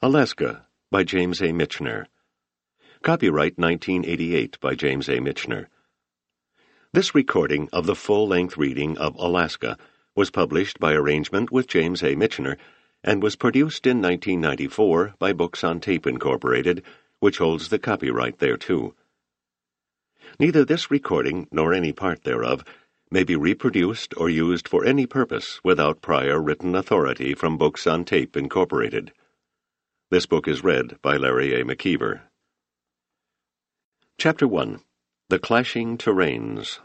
Alaska by James A. Michener. Copyright 1988 by James A. Michener. This recording of the full-length reading of Alaska was published by arrangement with James A. Michener and was produced in 1994 by Books on Tape Incorporated, which holds the copyright thereto. Neither this recording nor any part thereof may be reproduced or used for any purpose without prior written authority from Books on Tape Incorporated. This book is read by Larry A. McKeever. Chapter 1. The Clashing Terrains.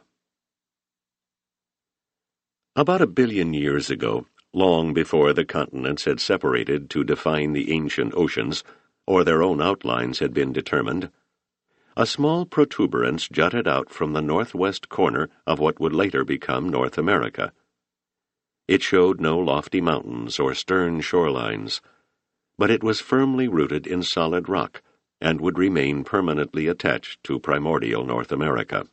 About 1 billion years ago, long before the continents had separated to define the ancient oceans, or their own outlines had been determined, a small protuberance jutted out from the northwest corner of what would later become North America. It showed no lofty mountains or stern shorelines, but it was firmly rooted in solid rock and would remain permanently attached to primordial North America.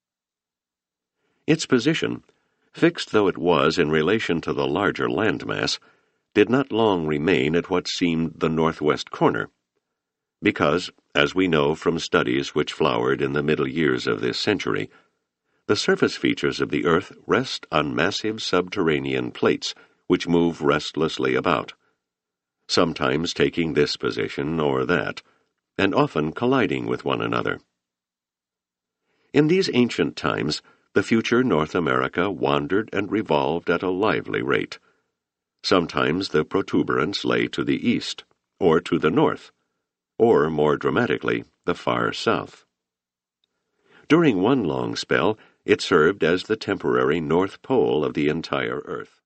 Its position, fixed though it was in relation to the larger landmass, did not long remain at what seemed the northwest corner, because, as we know from studies which flowered in the middle years of this century, the surface features of the Earth rest on massive subterranean plates which move restlessly about, sometimes taking this position or that, and often colliding with one another. In these ancient times, the future North America wandered and revolved at a lively rate. Sometimes the protuberance lay to the east, or to the north, or, more dramatically, the far south. During one long spell, it served as the temporary North Pole of the entire Earth.